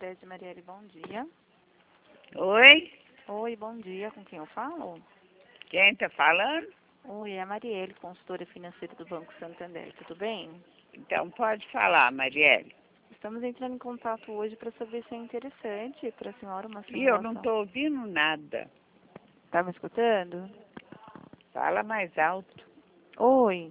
Cicred, Marielle, bom dia. Oi? Oi, bom dia. Com quem eu falo? Quem tá falando? Oi, é a Marielle, consultora financeira do Banco Santander. Tudo bem? Então pode falar, Marielle. Estamos entrando em contato hoje para saber se é interessante para a senhora uma E eu não simulação. tô ouvindo nada. Tá me escutando? Fala mais alto. Oi.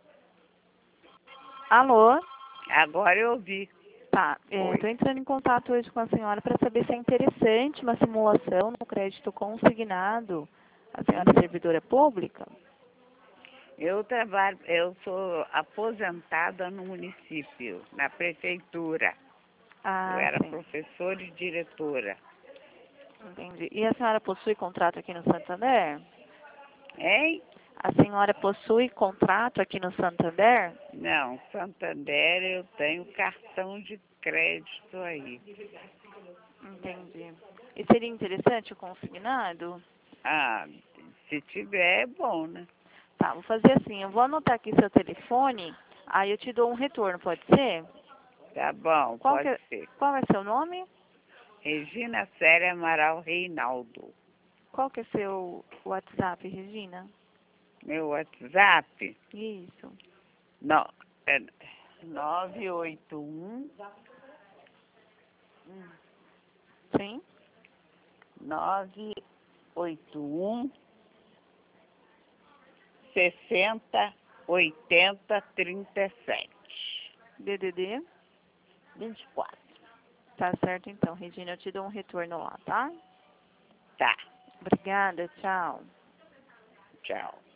Alô? Agora eu ouvi. Tá, Oi. estou entrando em contato hoje com a senhora para saber se é interessante uma simulação no crédito consignado. A senhora é servidora pública? Eu sou aposentada no município, na prefeitura. Eu Ah, era sim. professora e diretora. Entendi. E a senhora possui contrato aqui no Santander? Hein? A senhora possui contrato aqui no Santander? Não, Santander eu tenho cartão de crédito aí. Entendi. E seria interessante o consignado? Ah, se tiver é bom, né? Tá, vou fazer assim, eu vou anotar aqui seu telefone, aí eu te dou um retorno, pode ser? Tá bom, pode ser. Qual é seu nome? Regina Célia Amaral Reinaldo. Qual que é seu WhatsApp, Regina? Meu WhatsApp? Isso. Não, é 981 Sim? 981 60 80 37 DDD? 24. Tá certo então, Regina, eu te dou um retorno lá, tá? Tá, Obrigada, tchau. tchau.